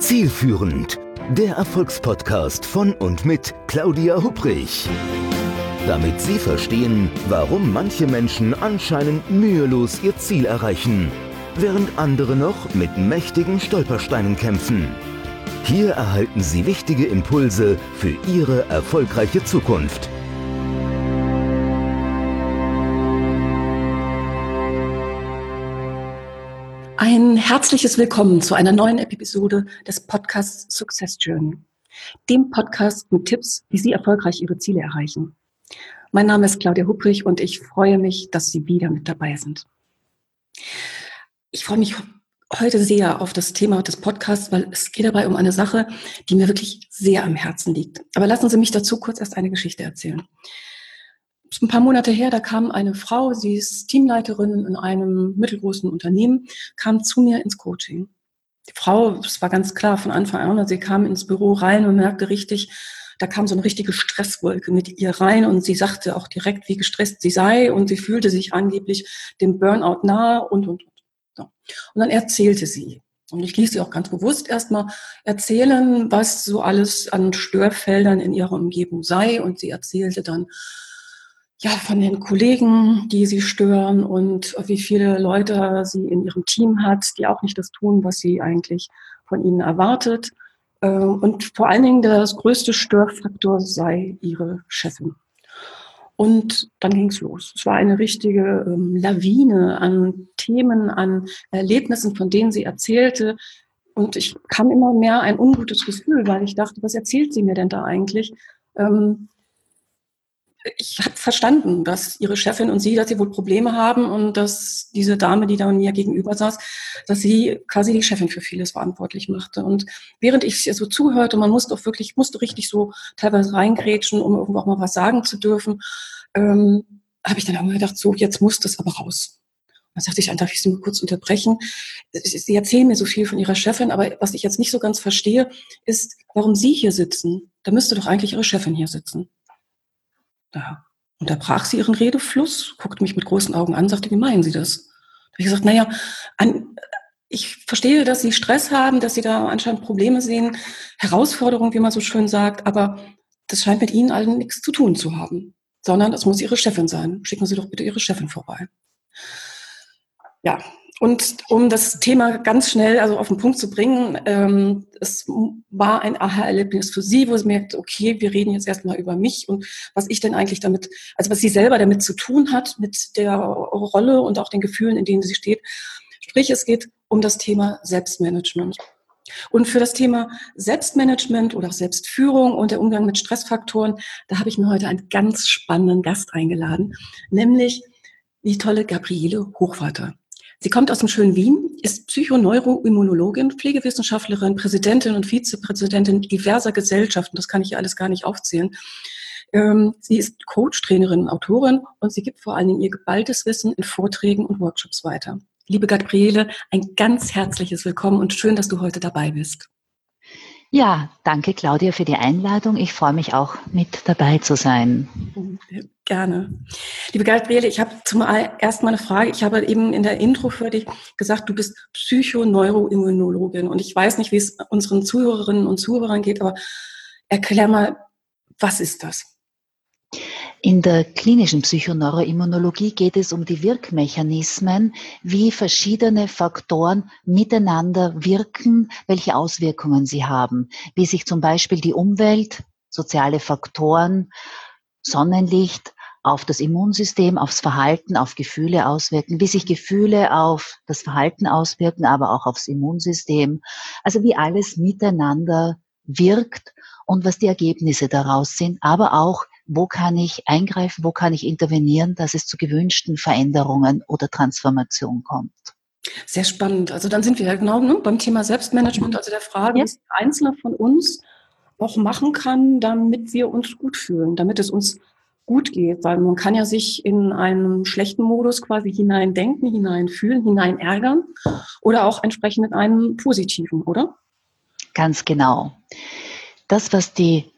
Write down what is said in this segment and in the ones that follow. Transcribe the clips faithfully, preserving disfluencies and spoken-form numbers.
Zielführend, der Erfolgspodcast von und mit Claudia Hupprich. Damit Sie verstehen, warum manche Menschen anscheinend mühelos ihr Ziel erreichen, während andere noch mit mächtigen Stolpersteinen kämpfen. Hier erhalten Sie wichtige Impulse für Ihre erfolgreiche Zukunft. Ein herzliches Willkommen zu einer neuen Episode des Podcasts Success Journey, dem Podcast mit Tipps, wie Sie erfolgreich Ihre Ziele erreichen. Mein Name ist Claudia Hupprich und ich freue mich, dass Sie wieder mit dabei sind. Ich freue mich heute sehr auf das Thema des Podcasts, weil es geht dabei um eine Sache, die mir wirklich sehr am Herzen liegt. Aber lassen Sie mich dazu kurz erst eine Geschichte erzählen. Ein paar Monate her, da kam eine Frau, sie ist Teamleiterin in einem mittelgroßen Unternehmen, kam zu mir ins Coaching. Die Frau, es war ganz klar von Anfang an, sie kam ins Büro rein und merkte richtig, da kam so eine richtige Stresswolke mit ihr rein und sie sagte auch direkt, wie gestresst sie sei und sie fühlte sich angeblich dem Burnout nahe und, und, und. So. Und dann erzählte sie. Und ich ließ sie auch ganz bewusst erstmal erzählen, was so alles an Störfeldern in ihrer Umgebung sei. Und sie erzählte dann, ja, von den Kollegen, die sie stören und wie viele Leute sie in ihrem Team hat, die auch nicht das tun, was sie eigentlich von ihnen erwartet. Und vor allen Dingen das größte Störfaktor sei ihre Chefin. Und dann ging's los. Es war eine richtige ähm, Lawine an Themen, an Erlebnissen, von denen sie erzählte. Und ich kam immer mehr ein ungutes Gefühl, weil ich dachte, was erzählt sie mir denn da eigentlich? Ähm, Ich habe verstanden, dass ihre Chefin und sie, dass sie wohl Probleme haben und dass diese Dame, die da mir gegenüber saß, dass sie quasi die Chefin für vieles verantwortlich machte. Und während ich so zuhörte, man musste auch wirklich, musste richtig so teilweise reingrätschen, um irgendwo auch mal was sagen zu dürfen, ähm, habe ich dann auch gedacht, so, jetzt muss das aber raus. Dann sagte ich, darf ich Sie mal kurz unterbrechen? Sie erzählen mir so viel von Ihrer Chefin, aber was ich jetzt nicht so ganz verstehe, ist, warum Sie hier sitzen. Da müsste doch eigentlich Ihre Chefin hier sitzen. Da unterbrach sie ihren Redefluss, guckte mich mit großen Augen an, sagte, wie meinen Sie das? Da habe ich gesagt, naja, an, ich verstehe, dass Sie Stress haben, dass Sie da anscheinend Probleme sehen, Herausforderungen, wie man so schön sagt, aber das scheint mit Ihnen allen nichts zu tun zu haben, sondern es muss Ihre Chefin sein. Schicken Sie doch bitte Ihre Chefin vorbei. Ja, und um das Thema ganz schnell also auf den Punkt zu bringen, ähm, es war ein Aha-Erlebnis für sie, wo sie merkt, okay, wir reden jetzt erstmal über mich und was ich denn eigentlich damit, also was sie selber damit zu tun hat, mit der Rolle und auch den Gefühlen, in denen sie steht. Sprich, es geht um das Thema Selbstmanagement. Und für das Thema Selbstmanagement oder auch Selbstführung und der Umgang mit Stressfaktoren, da habe ich mir heute einen ganz spannenden Gast eingeladen, nämlich die tolle Gabriele Hochwater. Sie kommt aus dem schönen Wien, ist Psychoneuroimmunologin, Pflegewissenschaftlerin, Präsidentin und Vizepräsidentin diverser Gesellschaften. Das kann ich hier alles gar nicht aufzählen. Ähm, sie ist Coach, Trainerin und Autorin und sie gibt vor allen Dingen ihr geballtes Wissen in Vorträgen und Workshops weiter. Liebe Gabriele, ein ganz herzliches Willkommen und schön, dass du heute dabei bist. Ja, danke Claudia für die Einladung. Ich freue mich auch, mit dabei zu sein. Gerne. Liebe Gabriele, ich habe zum ersten Mal eine Frage. Ich habe eben in der Intro für dich gesagt, du bist Psychoneuroimmunologin. Und ich weiß nicht, wie es unseren Zuhörerinnen und Zuhörern geht, aber erklär mal, was ist das? In der klinischen Psychoneuroimmunologie geht es um die Wirkmechanismen, wie verschiedene Faktoren miteinander wirken, welche Auswirkungen sie haben, wie sich zum Beispiel die Umwelt, soziale Faktoren, Sonnenlicht auf das Immunsystem, aufs Verhalten, auf Gefühle auswirken, wie sich Gefühle auf das Verhalten auswirken, aber auch aufs Immunsystem. Also wie alles miteinander wirkt und was die Ergebnisse daraus sind, aber auch wo kann ich eingreifen, wo kann ich intervenieren, dass es zu gewünschten Veränderungen oder Transformation kommt. Sehr spannend. Also dann sind wir ja genau ne, beim Thema Selbstmanagement, also der Frage, ja, was der Einzelne von uns auch machen kann, damit wir uns gut fühlen, damit es uns gut geht. Weil man kann ja sich in einen schlechten Modus quasi hineindenken, hineinfühlen, hineinärgern oder auch entsprechend in einen positiven, oder? Ganz genau. Das, was die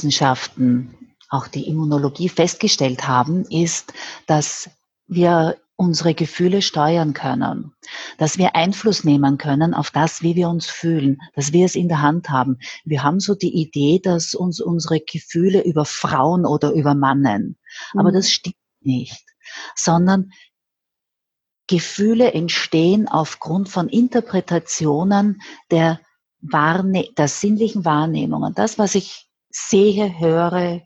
Neurowissenschaften, auch die Immunologie festgestellt haben, ist, dass wir unsere Gefühle steuern können, dass wir Einfluss nehmen können auf das, wie wir uns fühlen, dass wir es in der Hand haben. Wir haben so die Idee, dass uns unsere Gefühle über Frauen oder übermannen. Aber das stimmt nicht, sondern Gefühle entstehen aufgrund von Interpretationen der, Wahrne- der sinnlichen Wahrnehmungen. Das, was ich sehe, höre,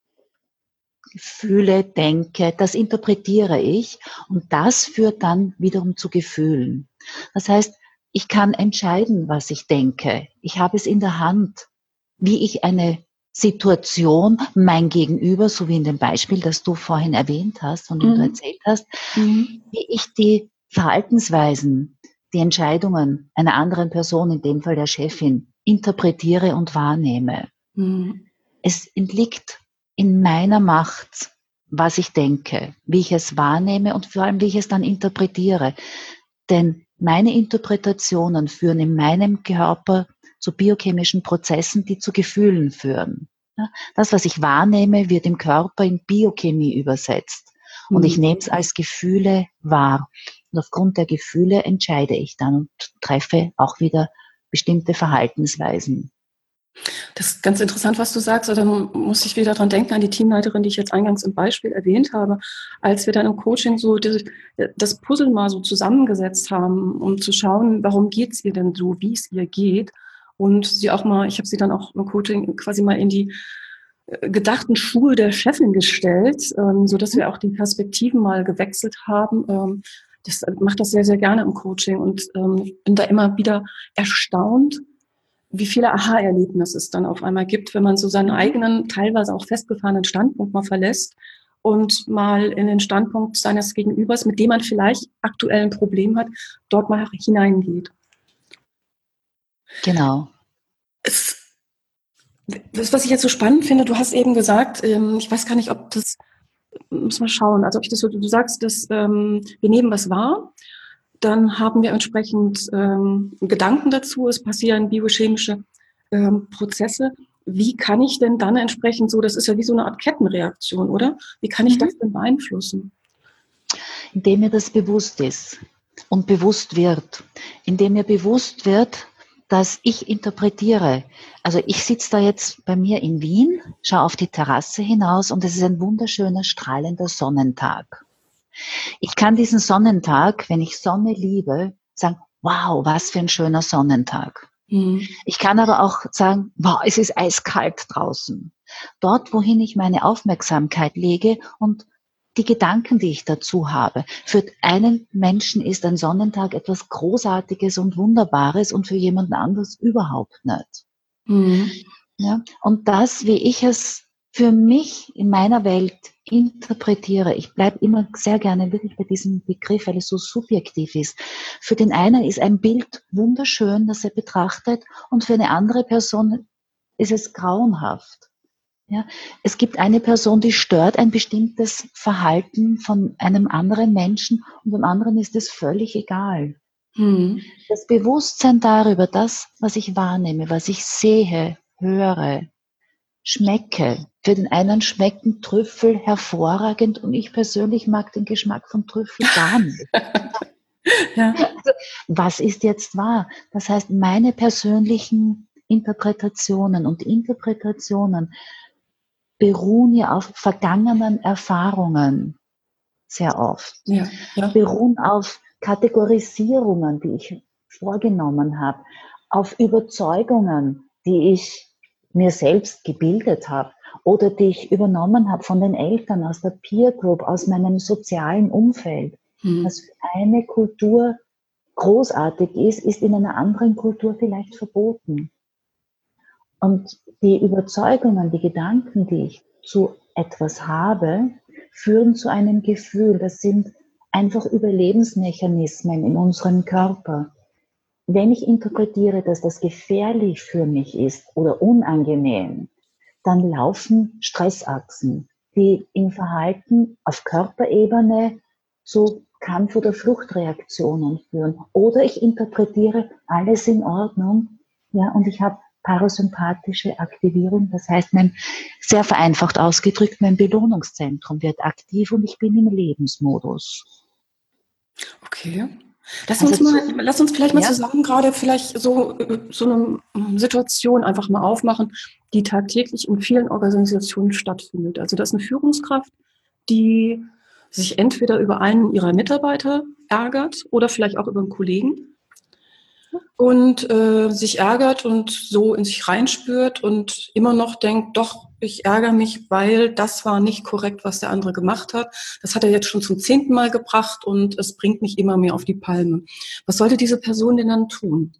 fühle, denke, das interpretiere ich und das führt dann wiederum zu Gefühlen. Das heißt, ich kann entscheiden, was ich denke. Ich habe es in der Hand, wie ich eine Situation, mein Gegenüber, so wie in dem Beispiel, das du vorhin erwähnt hast, von dem Mhm. du erzählt hast, Mhm. wie ich die Verhaltensweisen, die Entscheidungen einer anderen Person, in dem Fall der Chefin, interpretiere und wahrnehme. Mhm. Es liegt in meiner Macht, was ich denke, wie ich es wahrnehme und vor allem, wie ich es dann interpretiere. Denn meine Interpretationen führen in meinem Körper zu biochemischen Prozessen, die zu Gefühlen führen. Das, was ich wahrnehme, wird im Körper in Biochemie übersetzt. Und ich nehme es als Gefühle wahr. Und aufgrund der Gefühle entscheide ich dann und treffe auch wieder bestimmte Verhaltensweisen. Das ist ganz interessant, was du sagst. Da muss ich wieder dran denken, an die Teamleiterin, die ich jetzt eingangs im Beispiel erwähnt habe. Als wir dann im Coaching so das Puzzle mal so zusammengesetzt haben, um zu schauen, warum geht es ihr denn so, wie es ihr geht. Und sie auch mal, ich habe sie dann auch im Coaching quasi mal in die gedachten Schuhe der Chefin gestellt, ähm, so dass wir auch die Perspektiven mal gewechselt haben. Ähm, das macht das sehr, sehr gerne im Coaching und ähm, ich bin da immer wieder erstaunt, wie viele Aha-Erlebnisse es dann auf einmal gibt, wenn man so seinen eigenen, teilweise auch festgefahrenen Standpunkt mal verlässt und mal in den Standpunkt seines Gegenübers, mit dem man vielleicht aktuell ein Problem hat, dort mal hineingeht. Genau. Es, das, was ich jetzt so spannend finde, du hast eben gesagt, ähm, ich weiß gar nicht, ob das, muss man schauen, also ob ich das so, du sagst, dass ähm, wir nehmen was wahr, dann haben wir entsprechend ähm, Gedanken dazu, es passieren biochemische ähm, Prozesse. Wie kann ich denn dann entsprechend so, das ist ja wie so eine Art Kettenreaktion, oder? Wie kann ich Mhm. das denn beeinflussen? Indem mir das bewusst ist und bewusst wird. Indem mir bewusst wird, dass ich interpretiere. Also ich sitze da jetzt bei mir in Wien, schaue auf die Terrasse hinaus und es ist ein wunderschöner, strahlender Sonnentag. Ich kann diesen Sonnentag, wenn ich Sonne liebe, sagen, wow, was für ein schöner Sonnentag. Mhm. Ich kann aber auch sagen, wow, es ist eiskalt draußen. Dort, wohin ich meine Aufmerksamkeit lege und die Gedanken, die ich dazu habe. Für einen Menschen ist ein Sonnentag etwas Großartiges und Wunderbares und für jemanden anderes überhaupt nicht. Mhm. Ja, und das, wie ich es für mich in meiner Welt interpretiere, ich bleibe immer sehr gerne wirklich bei diesem Begriff, weil es so subjektiv ist. Für den einen ist ein Bild wunderschön, das er betrachtet, und für eine andere Person ist es grauenhaft. Ja, es gibt eine Person, die stört ein bestimmtes Verhalten von einem anderen Menschen und dem anderen ist es völlig egal. Mhm. Das Bewusstsein darüber, das, was ich wahrnehme, was ich sehe, höre, schmecke. Für den einen schmecken Trüffel hervorragend und ich persönlich mag den Geschmack von Trüffel gar nicht. Ja. Also, was ist jetzt wahr? Das heißt, meine persönlichen Interpretationen und Interpretationen beruhen ja auf vergangenen Erfahrungen sehr oft. Ja, ja. Beruhen auf Kategorisierungen, die ich vorgenommen habe, auf Überzeugungen, die ich mir selbst gebildet habe oder die ich übernommen habe von den Eltern, aus der Peer Group, aus meinem sozialen Umfeld. Hm. Was für eine Kultur großartig ist, ist in einer anderen Kultur vielleicht verboten. Und die Überzeugungen, die Gedanken, die ich zu etwas habe, führen zu einem Gefühl. Das sind einfach Überlebensmechanismen in unserem Körper. Wenn ich interpretiere, dass das gefährlich für mich ist oder unangenehm, dann laufen Stressachsen, die im Verhalten auf Körperebene zu Kampf- oder Fluchtreaktionen führen. Oder ich interpretiere alles in Ordnung, ja, und ich habe parasympathische Aktivierung, das heißt, mein, sehr vereinfacht ausgedrückt, mein Belohnungszentrum wird aktiv und ich bin im Lebensmodus. Okay. Lass Also uns mal, zu, lass uns vielleicht mal ja, zusammen gerade vielleicht so, äh, so eine ähm, Situation einfach mal aufmachen, die tagtäglich in vielen Organisationen stattfindet. Also das ist eine Führungskraft, die sich entweder über einen ihrer Mitarbeiter ärgert oder vielleicht auch über einen Kollegen und äh, sich ärgert und so in sich reinspürt und immer noch denkt, doch, ich ärgere mich, weil das war nicht korrekt, was der andere gemacht hat. Das hat er jetzt schon zum zehnten Mal gebracht und es bringt mich immer mehr auf die Palme. Was sollte diese Person denn dann tun?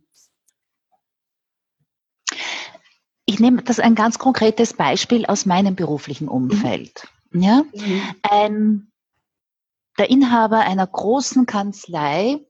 ich nehme das ein ganz konkretes Beispiel aus meinem beruflichen Mhm. Umfeld. Ja? Mhm. Ein, der Inhaber einer großen Kanzlei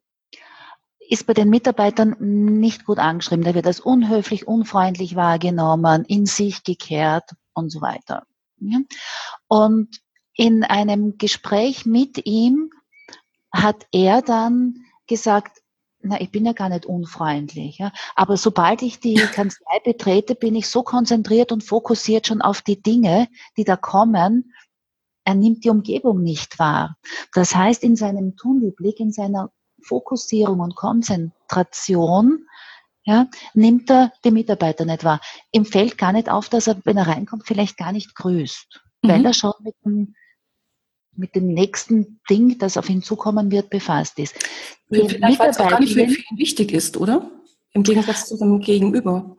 ist bei den Mitarbeitern nicht gut angeschrieben. Da wird als unhöflich, unfreundlich wahrgenommen, in sich gekehrt und so weiter. Ja? Und in einem Gespräch mit ihm hat er dann gesagt, na, ich bin ja gar nicht unfreundlich, ja. Aber sobald ich die Kanzlei betrete, bin ich so konzentriert und fokussiert schon auf die Dinge, die da kommen. Er nimmt die Umgebung nicht wahr. Das heißt, in seinem Tunnelblick, in seiner Fokussierung und Konzentration, ja, nimmt er die Mitarbeiter nicht wahr. Ihm fällt gar nicht auf, dass er, wenn er reinkommt, vielleicht gar nicht grüßt, weil er Mhm. schon mit dem, mit dem nächsten Ding, das auf ihn zukommen wird, befasst ist. Die Vielleicht, weil es auch gar nicht für, Mitarbeiterin, für ihn wichtig ist, oder? Im Gegensatz zu seinem Gegenüber.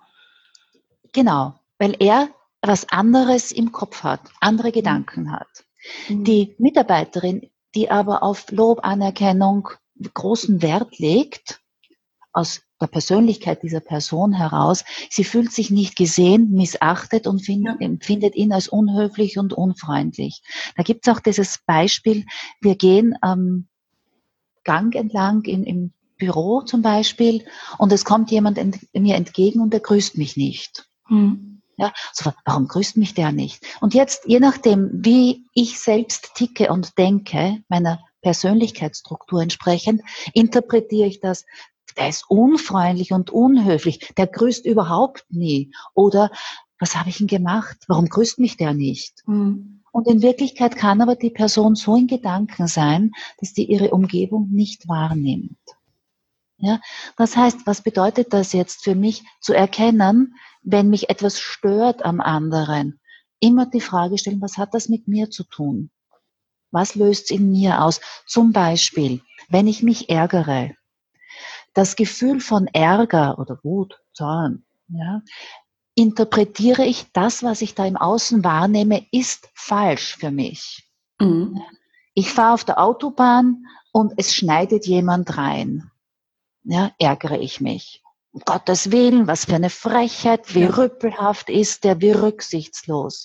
genau, weil er was anderes im Kopf hat, andere Mhm. Gedanken hat. Mhm. Die Mitarbeiterin, die aber auf Lob, Anerkennung großen Wert legt, aus der Persönlichkeit dieser Person heraus, sie fühlt sich nicht gesehen, missachtet und find, Ja. empfindet ihn als unhöflich und unfreundlich. Da gibt es auch dieses Beispiel, wir gehen am Gang entlang in, im Büro zum Beispiel und es kommt jemand ent, mir entgegen und er grüßt mich nicht. Mhm. Ja, so, warum grüßt mich der nicht? Und jetzt, je nachdem, wie ich selbst ticke und denke, meiner Persönlichkeitsstruktur entsprechend, interpretiere ich das, der ist unfreundlich und unhöflich, der grüßt überhaupt nie. Oder, was habe ich denn gemacht? Warum grüßt mich der nicht? Mhm. Und in Wirklichkeit kann aber die Person so in Gedanken sein, dass die ihre Umgebung nicht wahrnimmt. Ja, das heißt, was bedeutet das jetzt für mich zu erkennen, wenn mich etwas stört am anderen? Immer die Frage stellen, was hat das mit mir zu tun? Was löst es in mir aus? Zum Beispiel, wenn ich mich ärgere, das Gefühl von Ärger oder Wut, Zorn, ja, interpretiere ich das, was ich da im Außen wahrnehme, ist falsch für mich. Mhm. Ich fahre auf der Autobahn und es schneidet jemand rein. Ja, ärgere ich mich. Um Gottes Willen, was für eine Frechheit, wie Ja. rüpelhaft ist der, wie rücksichtslos.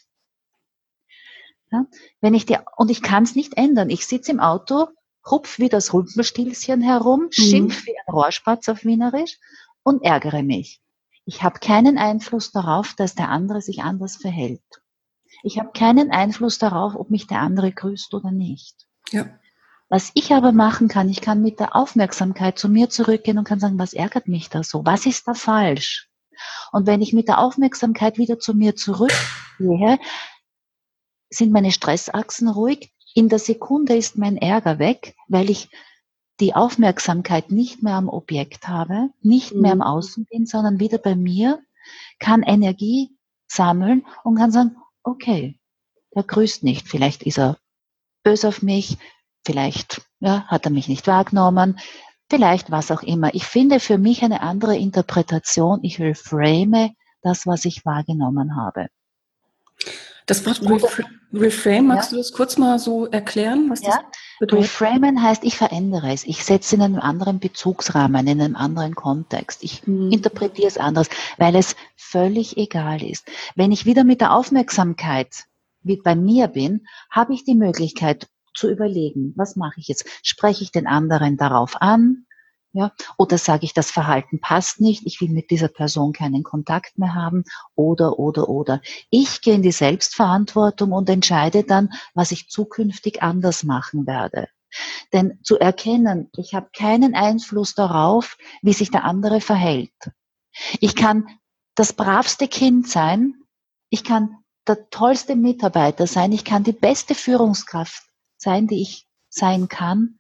Ja, wenn ich die, und ich kann es nicht ändern. Ich sitze im Auto, hupf wie das Rumpelstilzchen herum, Mhm. schimpf wie ein Rohrspatz auf Wienerisch und ärgere mich. Ich habe keinen Einfluss darauf, dass der andere sich anders verhält. Ich habe keinen Einfluss darauf, ob mich der andere grüßt oder nicht. Ja. Was ich aber machen kann, ich kann mit der Aufmerksamkeit zu mir zurückgehen und kann sagen, was ärgert mich da so? Was ist da falsch? Und wenn ich mit der Aufmerksamkeit wieder zu mir zurückgehe, sind meine Stressachsen ruhig. In der Sekunde ist mein Ärger weg, weil ich die Aufmerksamkeit nicht mehr am Objekt habe, nicht mehr im Mhm. Außen bin, sondern wieder bei mir, kann Energie sammeln und kann sagen, okay, der grüßt nicht. Vielleicht ist er böse auf mich, vielleicht ja, hat er mich nicht wahrgenommen, vielleicht was auch immer. Ich finde für mich eine andere Interpretation. Ich reframe das, was ich wahrgenommen habe. Das Wort Oder, Ref Reframe, ja, magst du das kurz mal so erklären, was das ja, bedeutet? reframen heißt, ich verändere es. Ich setze in einem anderen Bezugsrahmen, in einem anderen Kontext. Ich Mhm. interpretiere es anders, weil es völlig egal ist. Wenn ich wieder mit der Aufmerksamkeit wie bei mir bin, habe ich die Möglichkeit zu überlegen, was mache ich jetzt? Spreche ich den anderen darauf an? Ja, oder sage ich, das Verhalten passt nicht, ich will mit dieser Person keinen Kontakt mehr haben, oder, oder, oder. Ich gehe in die Selbstverantwortung und entscheide dann, was ich zukünftig anders machen werde. Denn zu erkennen, ich habe keinen Einfluss darauf, wie sich der andere verhält. Ich kann das bravste Kind sein, ich kann der tollste Mitarbeiter sein, ich kann die beste Führungskraft sein, die ich sein kann.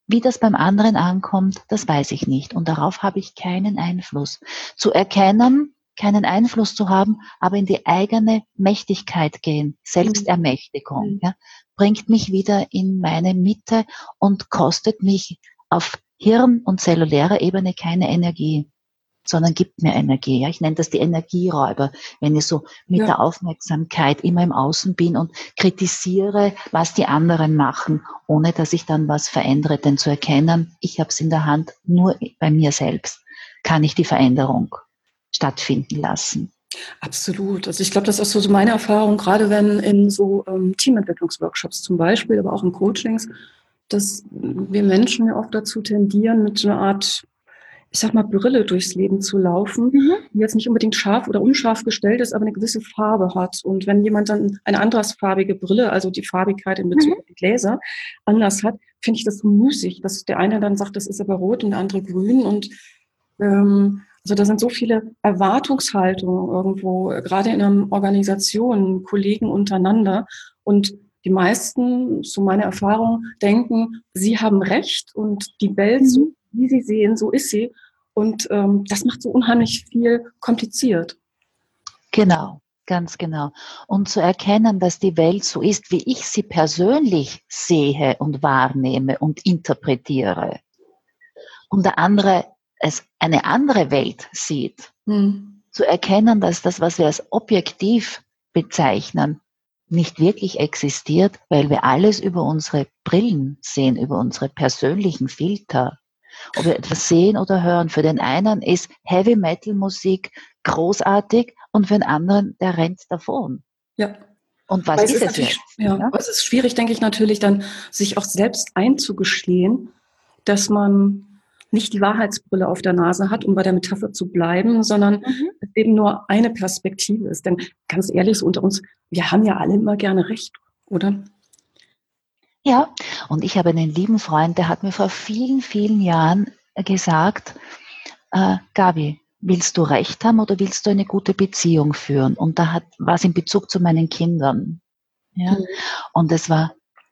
Wie das beim anderen ankommt, das weiß ich nicht. Und darauf habe ich keinen Einfluss. Zu erkennen, keinen Einfluss zu haben, aber in die eigene Mächtigkeit gehen, Selbstermächtigung, Mhm. ja, bringt mich wieder in meine Mitte und kostet mich auf Hirn- und zellulärer Ebene keine Energie, sondern gibt mir Energie. Ja, ich nenne das die Energieräuber, wenn ich so mit Ja. der Aufmerksamkeit immer im Außen bin und kritisiere, was die anderen machen, ohne dass ich dann was verändere. Denn zu erkennen, ich habe es in der Hand, nur bei mir selbst kann ich die Veränderung stattfinden lassen. Absolut. Also ich glaube, das ist so meine Erfahrung, gerade wenn in so ähm, Teamentwicklungsworkshops zum Beispiel, aber auch in Coachings, dass wir Menschen ja oft dazu tendieren, mit so einer Art, ich sag mal, Brille durchs Leben zu laufen, Mhm. die jetzt nicht unbedingt scharf oder unscharf gestellt ist, aber eine gewisse Farbe hat. Und wenn jemand dann eine andersfarbige Brille, also die Farbigkeit in Bezug Mhm. auf die Gläser, anders hat, finde ich das so müßig, dass der eine dann sagt, das ist aber rot und der andere grün. Und ähm, also da sind so viele Erwartungshaltungen irgendwo, äh, gerade in einer Organisation, Kollegen untereinander. Und die meisten, so meine Erfahrung, denken, sie haben Recht und die Welt, so Mhm. wie sie sehen, so ist sie. Und ähm, das macht so unheimlich viel kompliziert. Genau, ganz genau. Und zu erkennen, dass die Welt so ist, wie ich sie persönlich sehe und wahrnehme und interpretiere. Und der andere es eine andere Welt sieht. Hm. Zu erkennen, dass das, was wir als objektiv bezeichnen, nicht wirklich existiert, weil wir alles über unsere Brillen sehen, über unsere persönlichen Filter. Ob wir etwas sehen oder hören. Für den einen ist Heavy Metal Musik großartig und für den anderen, der rennt davon. Ja. Und was Weil es ist ist es natürlich, jetzt? ja, Ja? aber es ist schwierig, denke ich, natürlich dann, sich auch selbst einzugestehen, dass man nicht die Wahrheitsbrille auf der Nase hat, um bei der Metapher zu bleiben, sondern Mhm. es eben nur eine Perspektive ist. Denn ganz ehrlich, so unter uns, wir haben ja alle immer gerne recht, oder? Ja, und ich habe einen lieben Freund, der hat mir vor vielen, vielen Jahren gesagt, äh, Gabi, willst du Recht haben oder willst du eine gute Beziehung führen? Und da hat was in Bezug zu meinen Kindern. Ja, Mhm. und es war,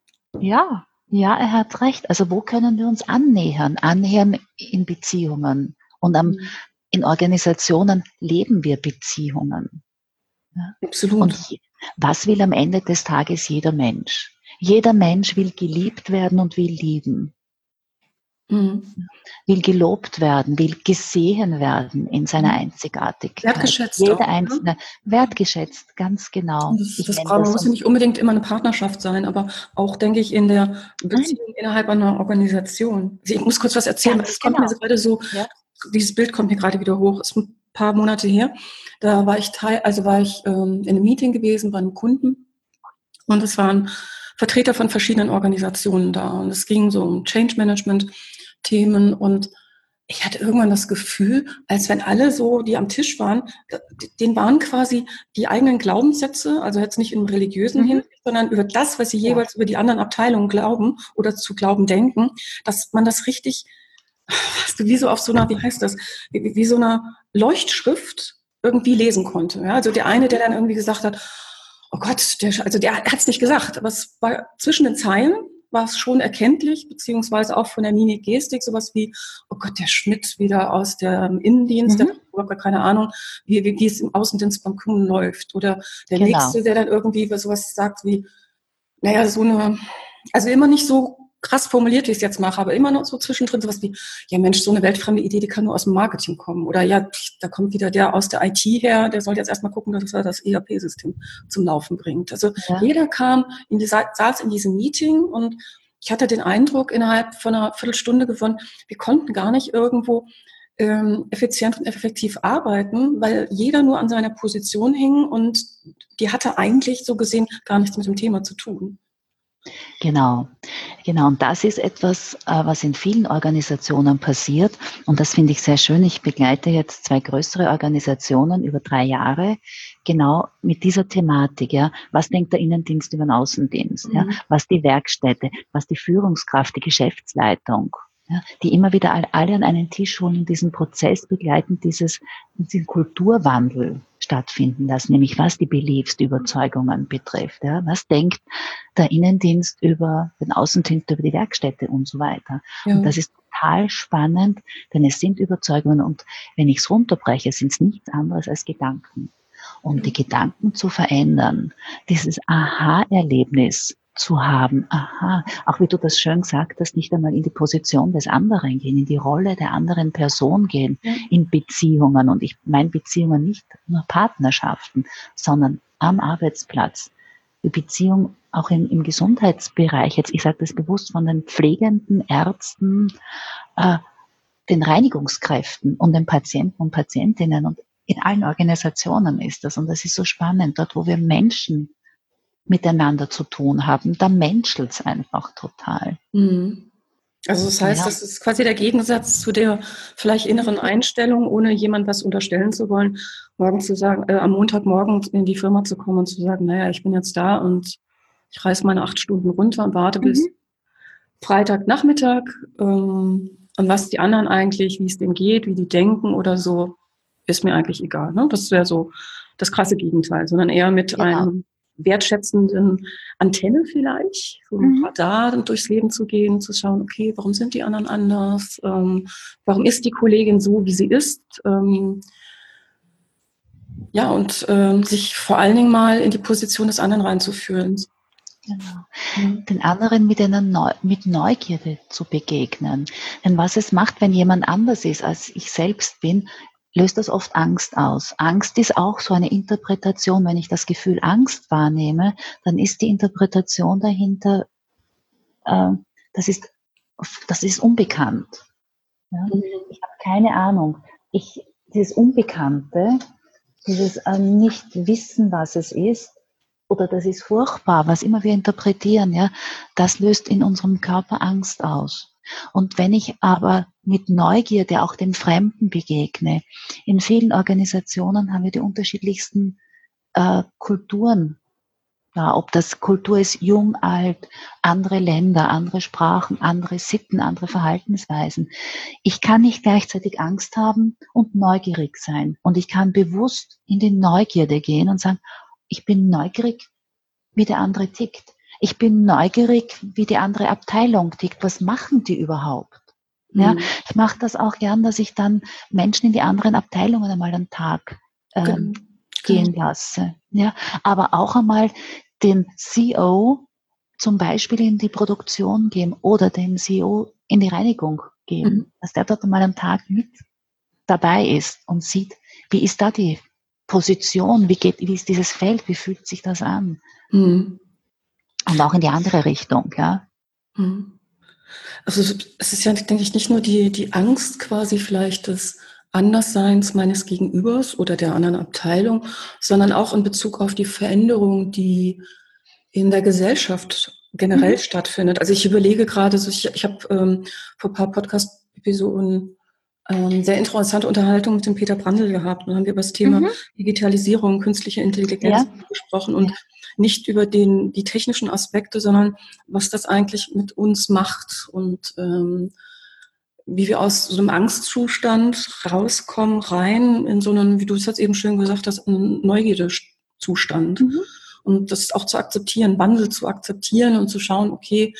ja, ja, er hat recht. Also wo können wir uns annähern? Annähern in Beziehungen. Und am, Mhm. in Organisationen leben wir Beziehungen. Ja? Und Absolut. je- was will am Ende des Tages jeder Mensch? Jeder Mensch will geliebt werden und will lieben, Mhm. will gelobt werden, will gesehen werden in seiner Mhm. Einzigartigkeit. Wertgeschätzt auch, Jeder ne? Einzelne wertgeschätzt, ganz Und genau. Das, Ich das nenne braucht, man das muss ja sonst. nicht unbedingt immer eine Partnerschaft sein, aber auch, denke ich, in der Nein, Beziehung innerhalb einer Organisation. Also ich muss kurz was erzählen, weil ganz es kommt mir genau. so gerade so, Ja. dieses Bild kommt mir gerade wieder hoch. Ist ein paar Monate her. Da war ich Teil, also war ich ähm, in einem Meeting gewesen bei einem Kunden und es waren Vertreter von verschiedenen Organisationen da und es ging so um Change Management Themen und ich hatte irgendwann das Gefühl, als wenn alle so, die am Tisch waren, denen waren quasi die eigenen Glaubenssätze, also jetzt nicht im religiösen Mhm. Hinsicht, sondern über das, was sie Ja. jeweils über die anderen Abteilungen glauben oder zu glauben denken, dass man das richtig, wie so auf so einer, wie heißt das, wie, wie so einer Leuchtschrift irgendwie lesen konnte. Ja, also der eine, der dann irgendwie gesagt hat, oh Gott, der, also der hat es nicht gesagt, aber es war zwischen den Zeilen war es schon erkenntlich, beziehungsweise auch von der Mimik, Gestik, sowas wie, oh Gott, der Schmidt wieder aus dem Innendienst, der Mhm. hat überhaupt gar keine Ahnung, wie, wie, wie es im Außendienst beim Kunden läuft. Oder der Genau. Nächste, der dann irgendwie sowas sagt wie, naja, so eine, also immer nicht so krass formuliert, wie ich es jetzt mache, aber immer noch so zwischendrin sowas wie, ja Mensch, so eine weltfremde Idee, die kann nur aus dem Marketing kommen. Oder ja, da kommt wieder der aus der I T her, der soll jetzt erstmal gucken, dass er das E R P-System zum Laufen bringt. Also Ja. jeder kam in die, saß in diesem Meeting und ich hatte den Eindruck, innerhalb von einer Viertelstunde gewonnen, wir konnten gar nicht irgendwo ähm, effizient und effektiv arbeiten, weil jeder nur an seiner Position hing und die hatte eigentlich so gesehen gar nichts mit dem Thema zu tun. Genau, genau. Und das ist etwas, äh, was in vielen Organisationen passiert. Und das finde ich sehr schön. Ich begleite jetzt zwei größere Organisationen über drei Jahre, genau mit dieser Thematik. Ja, was denkt der Innendienst über den Außendienst? Ja, Mhm. was die Werkstätte, was die Führungskraft, die Geschäftsleitung, ja, die immer wieder alle an einen Tisch holen und diesen Prozess begleiten, dieses, diesen Kulturwandel stattfinden lassen, nämlich was die Beliefs, die Überzeugungen betrifft. Ja. Was denkt der Innendienst über den Außendienst, über die Werkstätte und so weiter. Ja. Und das ist total spannend, denn es sind Überzeugungen und wenn ich es runterbreche, sind es nichts anderes als Gedanken. Und die Gedanken zu verändern, dieses Aha-Erlebnis zu haben, aha, auch wie du das schön gesagt hast, nicht einmal in die Position des anderen gehen, in die Rolle der anderen Person gehen, ja. in Beziehungen. Und ich meine Beziehungen nicht nur Partnerschaften, sondern am Arbeitsplatz. Die Beziehung auch im, im Gesundheitsbereich, jetzt ich sage das bewusst, von den Pflegenden, Ärzten, äh, den Reinigungskräften und den Patienten und Patientinnen und in allen Organisationen ist das. Und das ist so spannend, dort wo wir Menschen miteinander zu tun haben, da menschelt es einfach total. Mhm. Also das heißt, ja. das ist quasi der Gegensatz zu der vielleicht inneren Einstellung, ohne jemand was unterstellen zu wollen, morgen zu sagen, äh, am Montagmorgen in die Firma zu kommen und zu sagen, naja, ich bin jetzt da und ich reiß meine acht Stunden runter und warte mhm. bis Freitagnachmittag ähm, und was die anderen eigentlich, wie es denen geht, wie die denken oder so, ist mir eigentlich egal. Ne? Das wäre so das krasse Gegenteil, sondern eher mit ja. einem wertschätzenden Antenne vielleicht, so ein mhm. Radar durchs Leben zu gehen, zu schauen, okay, warum sind die anderen anders? Ähm, warum ist die Kollegin so, wie sie ist? Ähm, ja, und ähm, sich vor allen Dingen mal in die Position des anderen reinzufühlen. Genau. Mhm. Den anderen mit einer Neu- mit Neugierde zu begegnen. Denn was es macht, wenn jemand anders ist, als ich selbst bin, löst das oft Angst aus. Angst ist auch so eine Interpretation. Wenn ich das Gefühl Angst wahrnehme, dann ist die Interpretation dahinter, äh, das ist, das ist unbekannt. Ja? Mhm. Ich habe keine Ahnung. Ich, dieses Unbekannte, dieses äh, Nicht-Wissen, was es ist, oder das ist furchtbar, was immer wir interpretieren, ja, das löst in unserem Körper Angst aus. Und wenn ich aber mit Neugierde auch dem Fremden begegne, in vielen Organisationen haben wir die unterschiedlichsten äh, Kulturen. Ja, ob das Kultur ist, jung, alt, andere Länder, andere Sprachen, andere Sitten, andere Verhaltensweisen. Ich kann nicht gleichzeitig Angst haben und neugierig sein. Und ich kann bewusst in die Neugierde gehen und sagen, ich bin neugierig, wie der andere tickt. Ich bin neugierig, wie die andere Abteilung tickt. Was machen die überhaupt? Mhm. Ja, ich mache das auch gern, dass ich dann Menschen in die anderen Abteilungen einmal einen Tag ähm, genau. gehen lasse. Ja, aber auch einmal den C E O zum Beispiel in die Produktion geben oder den C E O in die Reinigung geben, mhm. dass der dort einmal einen Tag mit dabei ist und sieht, wie ist da die Position, wie geht, wie ist dieses Feld, wie fühlt sich das an? Mhm. Und auch in die andere Richtung, ja. Mhm. Also es ist ja, denke ich, nicht nur die, die Angst quasi vielleicht des Andersseins meines Gegenübers oder der anderen Abteilung, sondern auch in Bezug auf die Veränderung, die in der Gesellschaft generell mhm. stattfindet. Also ich überlege gerade, so ich, ich habe ähm, vor ein paar Podcast-Episoden ähm, sehr interessante Unterhaltung mit dem Peter Brandl gehabt. Und dann haben wir über das Thema mhm. Digitalisierung, künstliche Intelligenz ja. gesprochen und ja. nicht über den, die technischen Aspekte, sondern was das eigentlich mit uns macht und ähm, wie wir aus so einem Angstzustand rauskommen, rein in so einen, wie du es jetzt eben schön gesagt hast, einen Neugierdezustand. Mhm. Und das auch zu akzeptieren, Wandel zu akzeptieren und zu schauen, okay,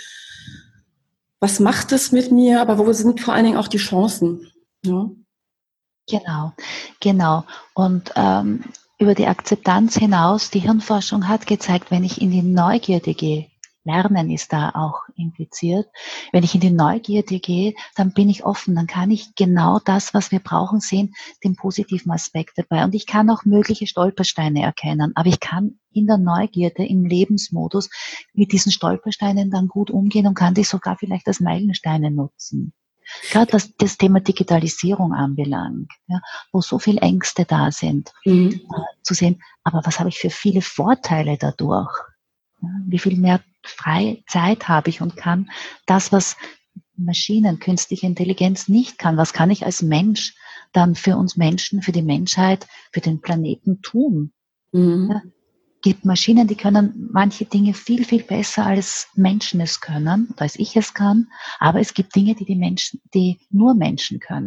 was macht es mit mir, aber wo sind vor allen Dingen auch die Chancen? Ja. Genau, genau. Und ähm, über die Akzeptanz hinaus, die Hirnforschung hat gezeigt, wenn ich in die Neugierde gehe, Lernen ist da auch impliziert, wenn ich in die Neugierde gehe, dann bin ich offen, dann kann ich genau das, was wir brauchen, sehen, den positiven Aspekt dabei. Und ich kann auch mögliche Stolpersteine erkennen, aber ich kann in der Neugierde, im Lebensmodus mit diesen Stolpersteinen dann gut umgehen und kann die sogar vielleicht als Meilensteine nutzen. Gerade was das Thema Digitalisierung anbelangt, ja, wo so viele Ängste da sind, mhm. äh, zu sehen, aber was habe ich für viele Vorteile dadurch? Ja, wie viel mehr freie Zeit habe ich und kann das, was Maschinen, künstliche Intelligenz nicht kann, was kann ich als Mensch dann für uns Menschen, für die Menschheit, für den Planeten tun? Mhm. Ja, gibt Maschinen, die können manche Dinge viel, viel besser als Menschen es können, oder als ich es kann, aber es gibt Dinge, die die Menschen, die nur Menschen können.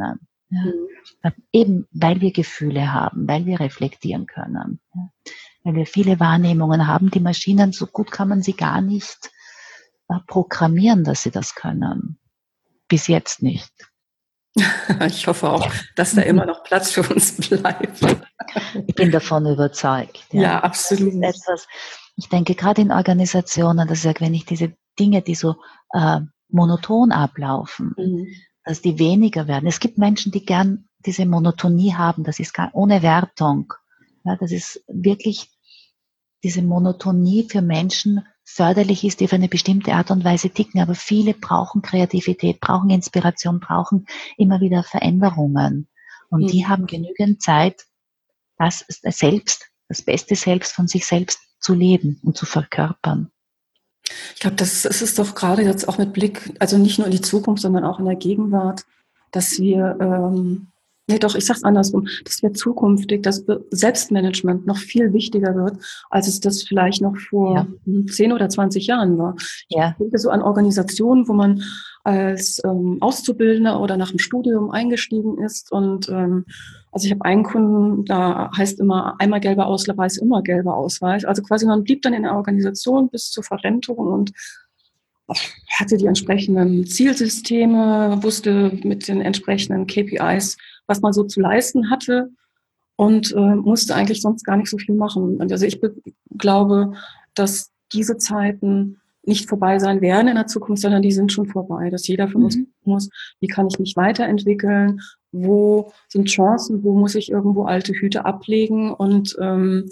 Ja. Mhm. Eben, weil wir Gefühle haben, weil wir reflektieren können. Ja. Weil wir viele Wahrnehmungen haben. Die Maschinen, so gut kann man sie gar nicht äh, programmieren, dass sie das können. Bis jetzt nicht. Ich hoffe auch, dass da immer noch Platz für uns bleibt. Ich bin davon überzeugt. Ja, ja, absolut. Das ist etwas, ich denke, gerade in Organisationen, dass ich, wenn ich diese Dinge, die so äh, monoton ablaufen, mhm. dass die weniger werden. Es gibt Menschen, die gern diese Monotonie haben. Das ist gar ohne Wertung. Ja, das ist wirklich diese Monotonie für Menschen förderlich ist, die auf eine bestimmte Art und Weise ticken. Aber viele brauchen Kreativität, brauchen Inspiration, brauchen immer wieder Veränderungen. Und mhm. die haben genügend Zeit, das selbst, das beste Selbst von sich selbst zu leben und zu verkörpern. Ich glaube, das, das ist doch gerade jetzt auch mit Blick, also nicht nur in die Zukunft, sondern auch in der Gegenwart, dass wir, ähm, nee doch, ich sag's andersrum, dass wir zukünftig, das Selbstmanagement noch viel wichtiger wird, als es das vielleicht noch vor ja. zehn oder zwanzig Jahren war. Ja. Ich denke so an Organisationen, wo man als ähm, Auszubildender oder nach dem Studium eingestiegen ist und ähm, also ich habe einen Kunden, da heißt immer einmal gelber Ausweis, immer gelber Ausweis. Also quasi man blieb dann in der Organisation bis zur Verrentung und hatte die entsprechenden Zielsysteme, wusste mit den entsprechenden K P Is, was man so zu leisten hatte und äh, musste eigentlich sonst gar nicht so viel machen. Also ich be- glaube, dass diese Zeiten nicht vorbei sein werden in der Zukunft, sondern die sind schon vorbei, dass jeder von uns gucken muss, wie kann ich mich weiterentwickeln, wo sind Chancen, wo muss ich irgendwo alte Hüte ablegen und ähm,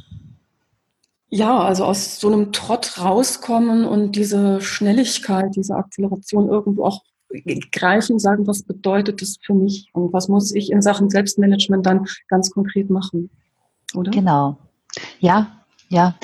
ja, also aus so einem Trott rauskommen und diese Schnelligkeit, diese Akzeleration irgendwo auch greifen, sagen, was bedeutet das für mich und was muss ich in Sachen Selbstmanagement dann ganz konkret machen, oder? Genau, ja, ja.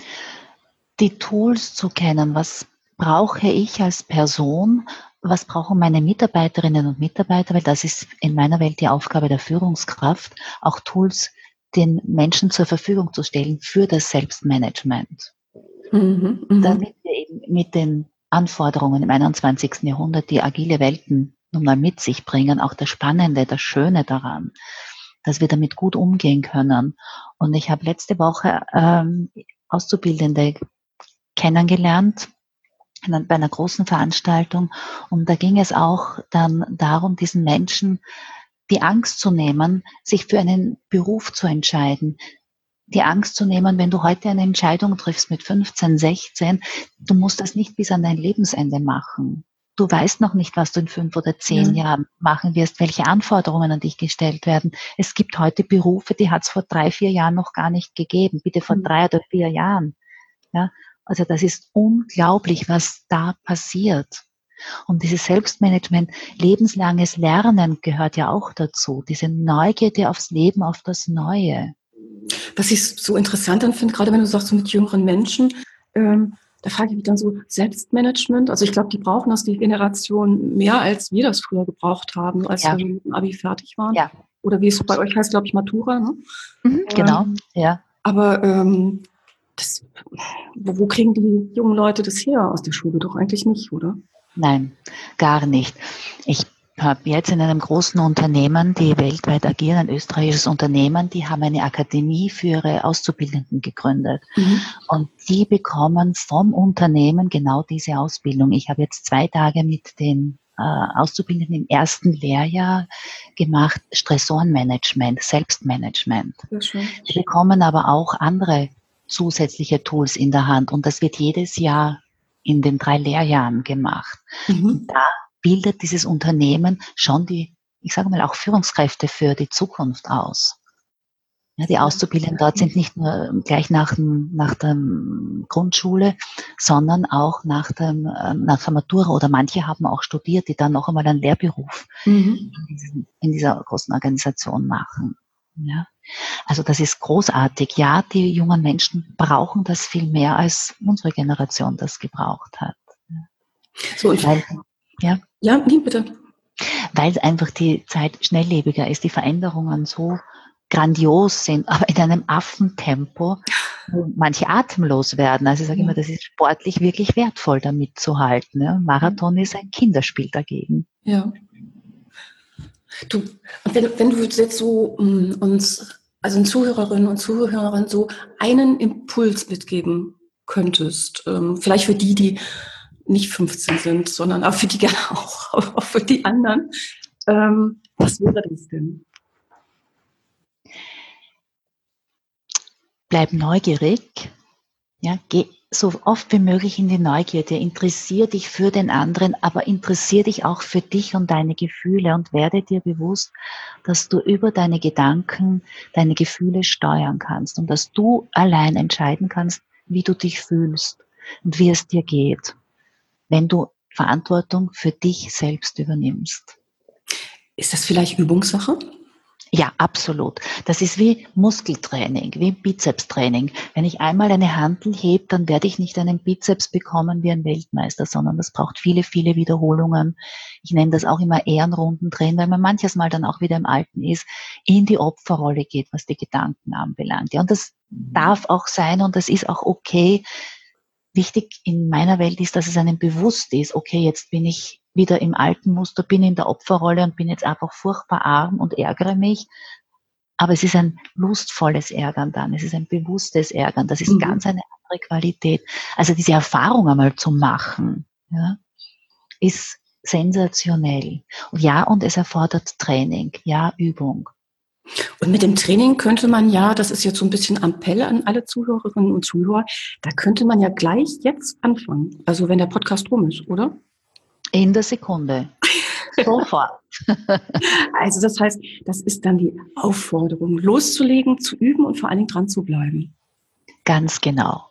Die Tools zu kennen, was brauche ich als Person, was brauchen meine Mitarbeiterinnen und Mitarbeiter, weil das ist in meiner Welt die Aufgabe der Führungskraft, auch Tools den Menschen zur Verfügung zu stellen für das Selbstmanagement. Mhm, damit wir eben mit den Anforderungen im einundzwanzigsten Jahrhundert die agile Welten nun mal mit sich bringen, auch das Spannende, das Schöne daran, dass wir damit gut umgehen können. Und ich habe letzte Woche ähm, Auszubildende kennengelernt bei einer großen Veranstaltung und da ging es auch dann darum, diesen Menschen die Angst zu nehmen, sich für einen Beruf zu entscheiden. Die Angst zu nehmen, wenn du heute eine Entscheidung triffst mit fünfzehn, sechzehn, du musst das nicht bis an dein Lebensende machen. Du weißt noch nicht, was du in fünf oder zehn ja. Jahren machen wirst, welche Anforderungen an dich gestellt werden. Es gibt heute Berufe, die hat es vor drei, vier Jahren noch gar nicht gegeben. Bitte vor mhm. drei oder vier Jahren. Ja, also das ist unglaublich, was da passiert. Und dieses Selbstmanagement, lebenslanges Lernen gehört ja auch dazu. Diese Neugierde aufs Leben, auf das Neue. Was ich so interessant dann finde, gerade wenn du sagst, so mit jüngeren Menschen, ähm, da frage ich mich dann so, Selbstmanagement, also ich glaube, die brauchen das, die Generation, mehr als wir das früher gebraucht haben, als ja. wir mit dem Abi fertig waren. Ja. Oder wie es bei euch heißt, glaube ich, Matura. Ne? Mhm, genau, ähm, ja. Aber ähm, das, wo kriegen die jungen Leute das her aus der Schule? Doch eigentlich nicht, oder? Nein, gar nicht. Ich habe jetzt in einem großen Unternehmen, die weltweit agieren, ein österreichisches Unternehmen, die haben eine Akademie für ihre Auszubildenden gegründet. Mhm. Und die bekommen vom Unternehmen genau diese Ausbildung. Ich habe jetzt zwei Tage mit den äh, Auszubildenden im ersten Lehrjahr gemacht, Stressorenmanagement, Selbstmanagement. Die bekommen aber auch andere zusätzliche Tools in der Hand und das wird jedes Jahr in den drei Lehrjahren gemacht. Mhm. Und da bildet dieses Unternehmen schon die, ich sage mal, auch Führungskräfte für die Zukunft aus. Ja, die Auszubildenden dort sind nicht nur gleich nach, dem, nach der Grundschule, sondern auch nach, dem, nach der Matura oder manche haben auch studiert, die dann noch einmal einen Lehrberuf mhm. in, diesen, in dieser großen Organisation machen. Ja. Also das ist großartig. Ja, die jungen Menschen brauchen das viel mehr, als unsere Generation das gebraucht hat. So, und weil, ja, ja, nee, bitte. Weil einfach die Zeit schnelllebiger ist, die Veränderungen so grandios sind, aber in einem Affentempo, wo manche atemlos werden. Also ich sage ja. immer, das ist sportlich wirklich wertvoll, da mitzuhalten. Ja. Marathon ist ein Kinderspiel dagegen. Ja. Du, und wenn, wenn du jetzt so um, uns, also den Zuhörerinnen und Zuhörern so einen Impuls mitgeben könntest, ähm, vielleicht für die, die nicht fünfzehn sind, sondern auch für die gerne auch, auch für die anderen, ähm, was wäre das denn? Bleib neugierig, ja, geh so oft wie möglich in die Neugierde, interessier dich für den anderen, aber interessier dich auch für dich und deine Gefühle und werde dir bewusst, dass du über deine Gedanken deine Gefühle steuern kannst und dass du allein entscheiden kannst, wie du dich fühlst und wie es dir geht, wenn du Verantwortung für dich selbst übernimmst. Ist das vielleicht Übungssache? Ja, absolut. Das ist wie Muskeltraining, wie Bizepstraining. Wenn ich einmal eine Hantel hebe, dann werde ich nicht einen Bizeps bekommen wie ein Weltmeister, sondern das braucht viele, viele Wiederholungen. Ich nenne das auch immer Ehrenrunden drehen, weil man manches Mal dann auch wieder im Alten ist, in die Opferrolle geht, was die Gedanken anbelangt. Ja, und das darf auch sein und das ist auch okay. Wichtig in meiner Welt ist, dass es einem bewusst ist, okay, jetzt bin ich wieder im alten Muster, bin in der Opferrolle und bin jetzt einfach furchtbar arm und ärgere mich. Aber es ist ein lustvolles Ärgern dann, es ist ein bewusstes Ärgern, das ist mhm. ganz eine andere Qualität. Also diese Erfahrung einmal zu machen, ja, ist sensationell. Und ja, und es erfordert Training, ja, Übung. Und mit dem Training könnte man ja, das ist jetzt so ein bisschen Appell an alle Zuhörerinnen und Zuhörer, da könnte man ja gleich jetzt anfangen. Also wenn der Podcast rum ist, oder? In der Sekunde. Sofort. Also das heißt, das ist dann die Aufforderung, loszulegen, zu üben und vor allen Dingen dran zu bleiben. Ganz genau.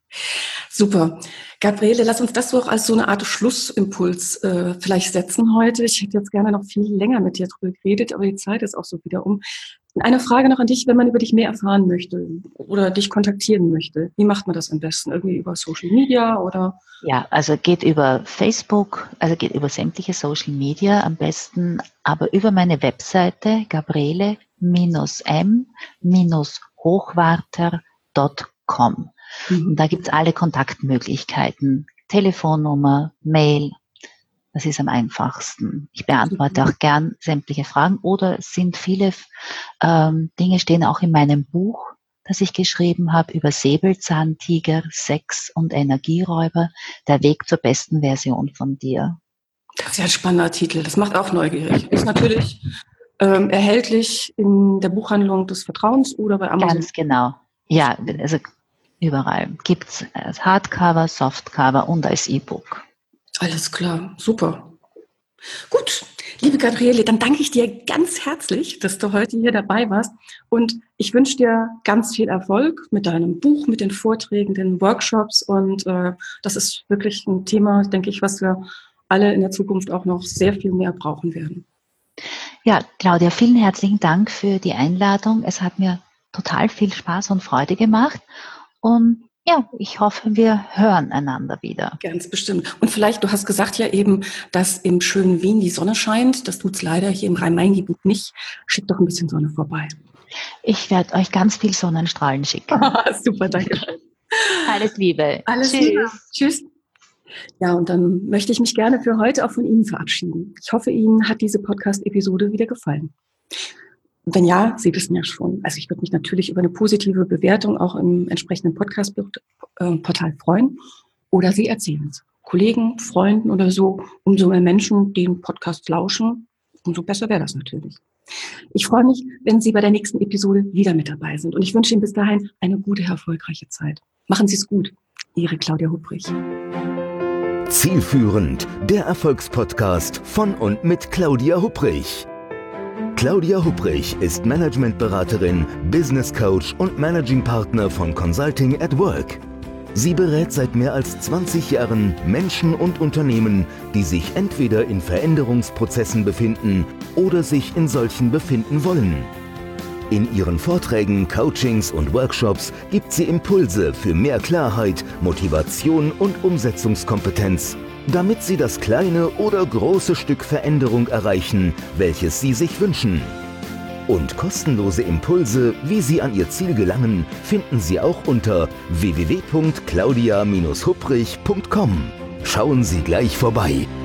Super. Gabriele, lass uns das doch als so eine Art Schlussimpuls äh, vielleicht setzen heute. Ich hätte jetzt gerne noch viel länger mit dir drüber geredet, aber die Zeit ist auch so wieder um. Eine Frage noch an dich, wenn man über dich mehr erfahren möchte oder dich kontaktieren möchte. Wie macht man das am besten? Irgendwie über Social Media oder? Ja, also geht über Facebook, also geht über sämtliche Social Media am besten, aber über meine Webseite gabriele m hochwarter punkt com. Mhm. Und da gibt's alle Kontaktmöglichkeiten, Telefonnummer, Mail. Das ist am einfachsten. Ich beantworte auch gern sämtliche Fragen oder es sind viele ähm, Dinge stehen auch in meinem Buch, das ich geschrieben habe über Säbelzahntiger, Sex und Energieräuber, der Weg zur besten Version von dir. Das ist ja ein spannender Titel. Das macht auch neugierig. Ist natürlich ähm, erhältlich in der Buchhandlung des Vertrauens oder bei Amazon. Ganz genau. Ja, also überall gibt's als Hardcover, Softcover und als E-Book. Alles klar, super. Gut, liebe Gabriele, dann danke ich dir ganz herzlich, dass du heute hier dabei warst und ich wünsche dir ganz viel Erfolg mit deinem Buch, mit den Vorträgen, den Workshops und äh, das ist wirklich ein Thema, denke ich, was wir alle in der Zukunft auch noch sehr viel mehr brauchen werden. Ja, Claudia, vielen herzlichen Dank für die Einladung. Es hat mir total viel Spaß und Freude gemacht und ja, ich hoffe, wir hören einander wieder. Ganz bestimmt. Und vielleicht, du hast gesagt ja eben, dass im schönen Wien die Sonne scheint. Das tut's leider hier im Rhein-Main-Gebiet nicht. Schickt doch ein bisschen Sonne vorbei. Ich werde euch ganz viel Sonnenstrahlen schicken. Super, danke. Alles Liebe. Alles Tschüss. Liebe. Tschüss. Ja, und dann möchte ich mich gerne für heute auch von Ihnen verabschieden. Ich hoffe, Ihnen hat diese Podcast-Episode wieder gefallen. Wenn ja, Sie wissen ja schon. Also ich würde mich natürlich über eine positive Bewertung auch im entsprechenden Podcast-Portal freuen. Oder Sie erzählen es. Kollegen, Freunden oder so. Umso mehr Menschen den Podcast lauschen, umso besser wäre das natürlich. Ich freue mich, wenn Sie bei der nächsten Episode wieder mit dabei sind. Und ich wünsche Ihnen bis dahin eine gute, erfolgreiche Zeit. Machen Sie es gut. Ihre Claudia Hupprich. Zielführend, der Erfolgspodcast von und mit Claudia Hupprich. Claudia Hupprich ist Managementberaterin, Business Coach und Managing Partner von Consulting at Work. Sie berät seit mehr als zwanzig Jahren Menschen und Unternehmen, die sich entweder in Veränderungsprozessen befinden oder sich in solchen befinden wollen. In ihren Vorträgen, Coachings und Workshops gibt sie Impulse für mehr Klarheit, Motivation und Umsetzungskompetenz, damit Sie das kleine oder große Stück Veränderung erreichen, welches Sie sich wünschen. Und kostenlose Impulse, wie Sie an Ihr Ziel gelangen, finden Sie auch unter w w w punkt claudia Bindestrich hupprich punkt com. Schauen Sie gleich vorbei.